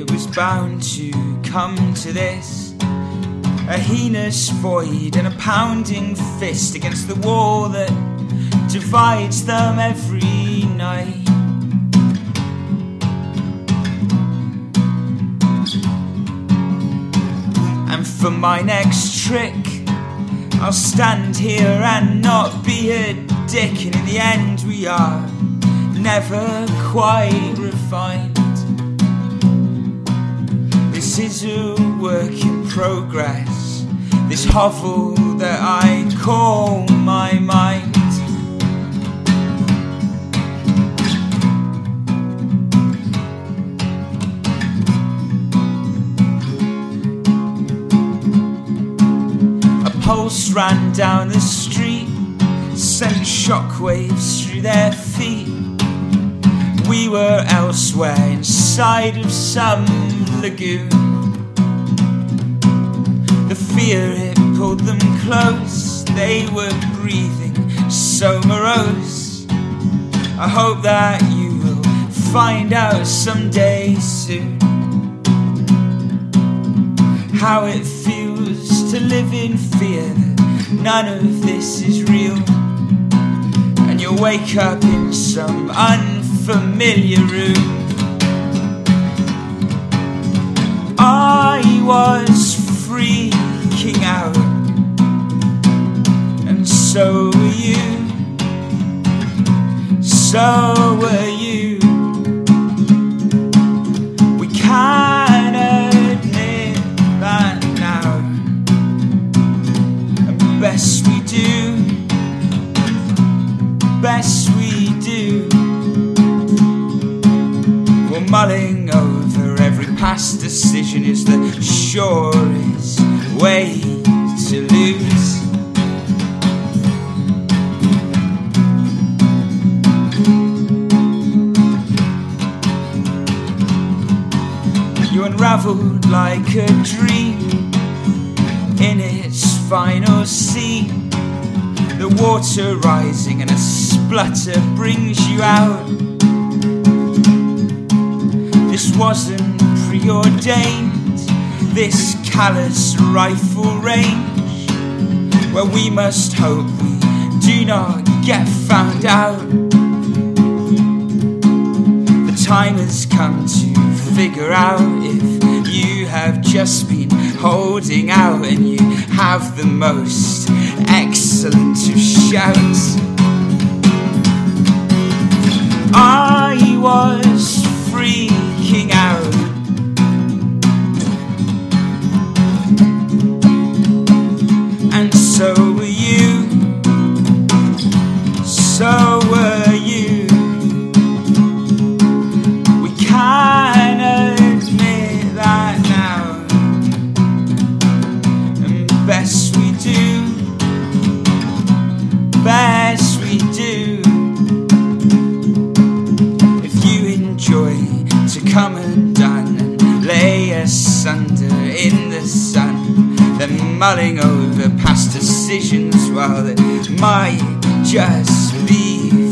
it was bound to come to this. A heinous void and a pounding fist against the wall that divides them every night. And for my next trick, I'll stand here and not be a dick. And in the end we are never quite refined. This is a work in progress, this hovel that I call my mind. A pulse ran down the street, sent shockwaves through their feet. We were elsewhere, inside of some lagoon. The fear, it pulled them close. They were breathing so morose. I hope that you will find out someday soon how it feels to live in fear that none of this is real. And you'll wake up in some unfamiliar room. I was freaking out, and so were you, so were you. We can admit that now, and best we do, best we do. We're mulling over every past decision is the surest way to lose. You unravelled like a dream in its final scene. The water rising and a splutter brings you out. This wasn't preordained, this callous rifle range, where we must hope we do not get found out. The time has come to figure out if you have just been holding out and you have the most excellent of shouts. I was freaking out, and so were you, so were you. We can admit that now, and best we do, best we do. To come undone and lay asunder in the sun, then mulling over past decisions while it might just be